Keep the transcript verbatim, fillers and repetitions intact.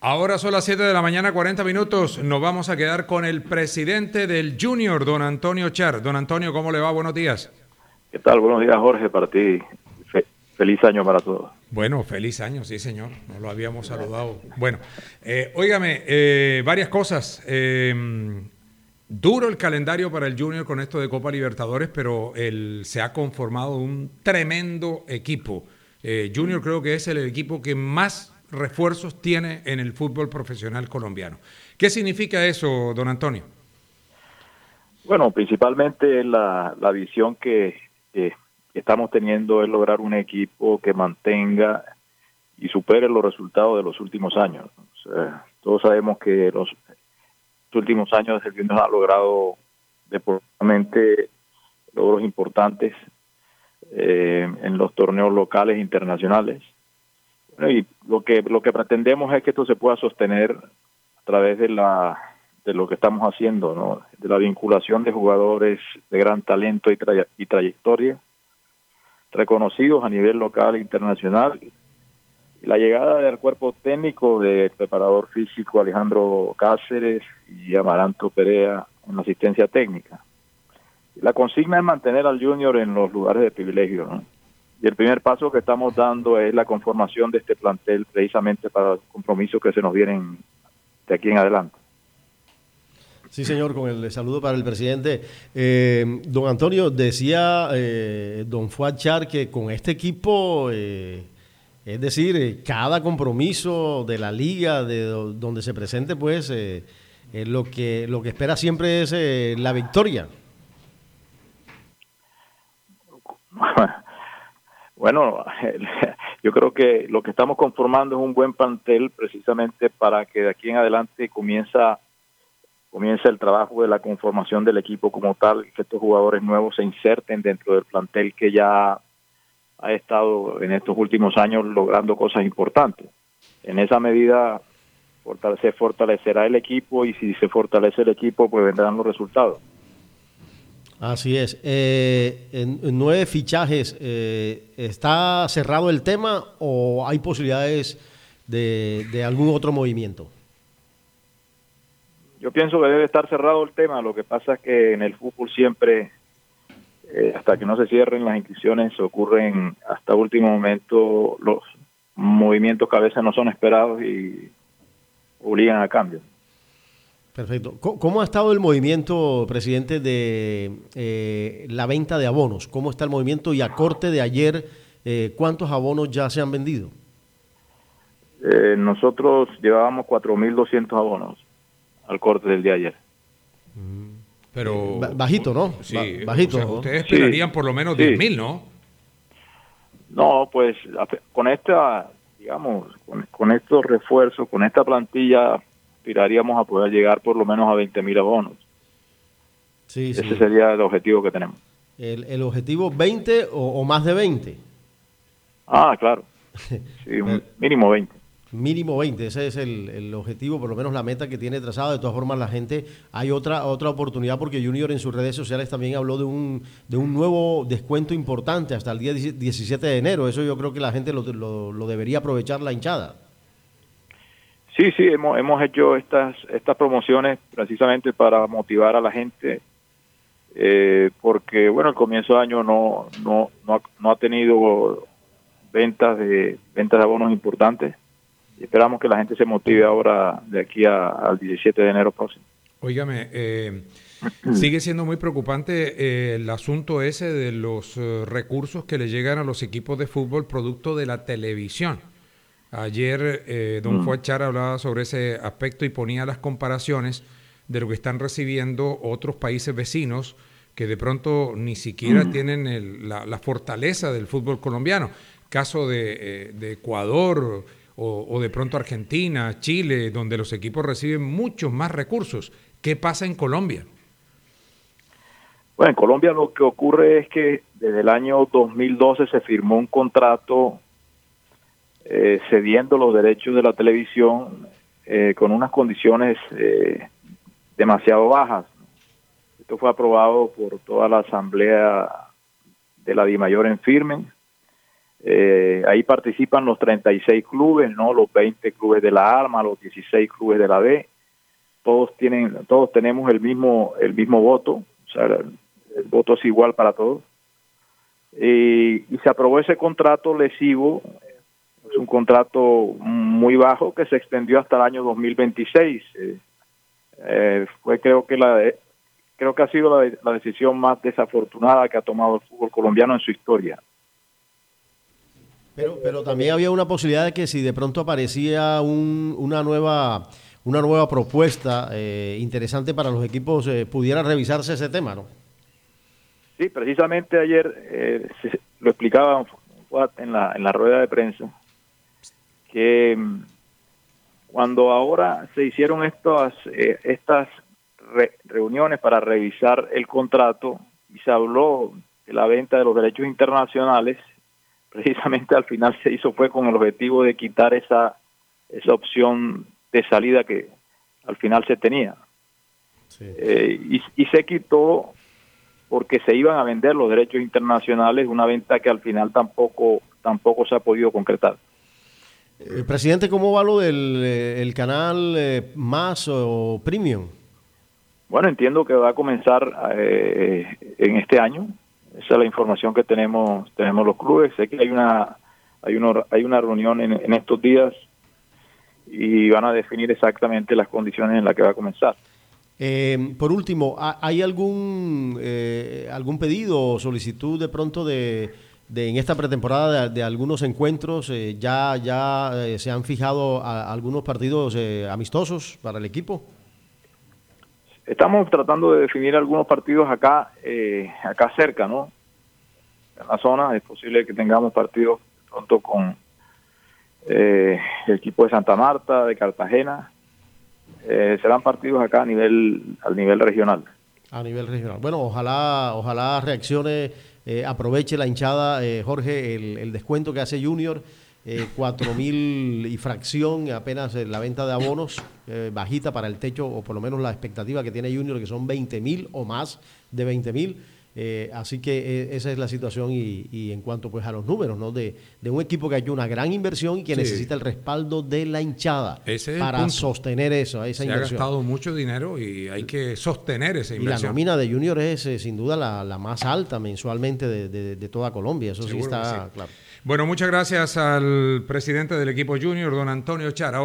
Ahora son las siete de la mañana, cuarenta minutos. Nos vamos a quedar con el presidente del Junior, don Antonio Char. Don Antonio, ¿cómo le va? Buenos días. ¿Qué tal? Buenos días, Jorge, para ti. Fe- feliz año para todos. Bueno, feliz año, sí, señor. No lo habíamos saludado. Bueno, eh, óigame, eh, varias cosas. Eh, duro el calendario para el Junior con esto de Copa Libertadores, pero el, se ha conformado un tremendo equipo. Eh, Junior creo que es el equipo que más refuerzos tiene en el fútbol profesional colombiano. ¿Qué significa eso, don Antonio? Bueno, principalmente la, la visión que, que estamos teniendo es lograr un equipo que mantenga y supere los resultados de los últimos años. O sea, todos sabemos que los últimos años el Junior ha logrado deportivamente logros importantes eh, en los torneos locales e internacionales. Bueno, y lo que lo que pretendemos es que esto se pueda sostener a través de la de lo que estamos haciendo, ¿no? De la vinculación de jugadores de gran talento y, traya, y trayectoria, reconocidos a nivel local e internacional, y la llegada del cuerpo técnico del preparador físico Alejandro Cáceres y Amaranto Perea en la asistencia técnica. La consigna es mantener al Junior en los lugares de privilegio, ¿no? Y el primer paso que estamos dando es la conformación de este plantel precisamente para los compromisos que se nos vienen de aquí en adelante. Sí, señor, con el saludo para el presidente. Eh, don Antonio, decía eh, don Fuad Char que con este equipo, eh, es decir, eh, cada compromiso de la liga, de do, donde se presente, pues eh, eh, lo que lo que espera siempre es eh, la victoria. Bueno, yo creo que lo que estamos conformando es un buen plantel precisamente para que de aquí en adelante comienza comienza el trabajo de la conformación del equipo como tal, que estos jugadores nuevos se inserten dentro del plantel que ya ha estado en estos últimos años logrando cosas importantes. En esa medida se fortalecerá el equipo y si se fortalece el equipo pues vendrán los resultados. Así es. Eh, en, en nueve fichajes, eh, ¿está cerrado el tema o hay posibilidades de, de algún otro movimiento? Yo pienso que debe estar cerrado el tema. Lo que pasa es que en el fútbol siempre, eh, hasta que no se cierren las inscripciones, ocurren hasta último momento los movimientos que a veces no son esperados y obligan a cambios. Perfecto. ¿Cómo ha estado el movimiento, presidente, de eh, la venta de abonos? ¿Cómo está el movimiento? Y a corte de ayer, eh, ¿cuántos abonos ya se han vendido? Eh, nosotros llevábamos cuatro mil doscientos abonos al corte del día de ayer. Pero eh, bajito, ¿no? Sí, ba bajito. o sea, ustedes esperarían sí, por lo menos sí. diez mil, ¿no? No, pues con esta, digamos, con, con estos refuerzos, con esta plantilla, aspiraríamos a poder llegar por lo menos a veinte mil abonos. Sí, Ese sí. sería el objetivo que tenemos. ¿El, el objetivo veinte o, o más de veinte? Ah, claro. Sí, un mínimo veinte. Mínimo veinte, ese es el, el objetivo, por lo menos la meta que tiene trazada. De todas formas, la gente, hay otra otra oportunidad porque Junior en sus redes sociales también habló de un de un nuevo descuento importante hasta el día diecisiete de enero. Eso yo creo que la gente lo, lo, lo debería aprovechar la hinchada. Sí, sí, hemos, hemos hecho estas estas promociones precisamente para motivar a la gente, eh, porque, bueno, el comienzo de año no, no, no, ha, no ha tenido ventas de ventas de abonos importantes. Y esperamos que la gente se motive ahora de aquí a, al diecisiete de enero próximo. Óigame, eh, sigue siendo muy preocupante eh, el asunto ese de los uh, recursos que le llegan a los equipos de fútbol producto de la televisión. Ayer eh, don mm. Fuad Char hablaba sobre ese aspecto y ponía las comparaciones de lo que están recibiendo otros países vecinos que de pronto ni siquiera mm. tienen el, la, la fortaleza del fútbol colombiano. Caso de, eh, de Ecuador, O, o de pronto Argentina, Chile, donde los equipos reciben muchos más recursos. ¿Qué pasa en Colombia? Bueno, en Colombia lo que ocurre es que desde el año dos mil doce se firmó un contrato eh, cediendo los derechos de la televisión eh, con unas condiciones eh, demasiado bajas. Esto fue aprobado por toda la asamblea de la DIMAYOR en firme. Eh, ahí participan los treinta y seis clubes, ¿no? Los veinte clubes de la Arma, los dieciséis clubes de la B. Todos tienen, todos tenemos el mismo, el mismo voto, o sea, el, el voto es igual para todos. Y, y se aprobó ese contrato lesivo, es un contrato muy bajo que se extendió hasta el año dos mil veintiséis. Eh, eh, fue creo que la creo que ha sido la, la decisión más desafortunada que ha tomado el fútbol colombiano en su historia. Pero, pero también había una posibilidad de que si de pronto aparecía un, una nueva una nueva propuesta eh, interesante para los equipos, eh, pudiera revisarse ese tema, ¿no? Sí, precisamente ayer eh, se, lo explicaba en la, en la rueda de prensa, que cuando ahora se hicieron estas, eh, estas re, reuniones para revisar el contrato y se habló de la venta de los derechos internacionales, precisamente al final se hizo fue con el objetivo de quitar esa esa opción de salida que al final se tenía. Sí. Eh, y, y se quitó porque se iban a vender los derechos internacionales, una venta que al final tampoco tampoco se ha podido concretar. Eh, presidente, ¿cómo va lo del eh, el canal eh, Más o Premium? Bueno, entiendo que va a comenzar eh, en este año. Esa es la información que tenemos tenemos los clubes. Sé que hay una hay una hay una reunión en, en estos días y van a definir exactamente las condiciones en las que va a comenzar. Eh, por último, ¿hay algún eh, algún pedido o solicitud de pronto de, de en esta pretemporada de, de algunos encuentros? Eh, ya ya eh, se han fijado a, a algunos partidos eh, amistosos para el equipo. Estamos tratando de definir algunos partidos acá, eh, acá cerca, ¿no? En la zona es posible que tengamos partidos pronto con eh, el equipo de Santa Marta, de Cartagena. Eh, serán partidos acá a nivel, a nivel regional. A nivel regional. Bueno, ojalá, ojalá reaccione, eh, aproveche la hinchada, eh, Jorge, el, el descuento que hace Junior. Eh, cuatro mil y fracción apenas eh, la venta de abonos, eh, bajita para el techo, o por lo menos la expectativa que tiene Junior, que son veinte mil o más de veinte mil. Eh, así que eh, esa es la situación y, y en cuanto pues a los números, ¿no? De, de un equipo que ha hecho una gran inversión y que sí. necesita el respaldo de la hinchada ese es para sostener eso, esa Se inversión. Ha gastado mucho dinero y hay que sostener esa inversión. Y la nómina de Junior es eh, sin duda la, la más alta mensualmente de, de, de toda Colombia, eso Seguro sí está sí. claro. Bueno, muchas gracias al presidente del equipo Junior, don Antonio Char.